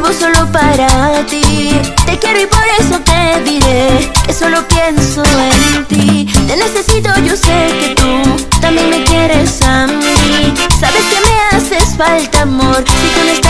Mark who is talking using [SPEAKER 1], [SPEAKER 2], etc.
[SPEAKER 1] vivo solo para ti. Te quiero y por eso te diré que solo pienso en ti. Te necesito, yo sé que tú también me quieres a mí. Sabes que me haces falta, amor, si tú no estás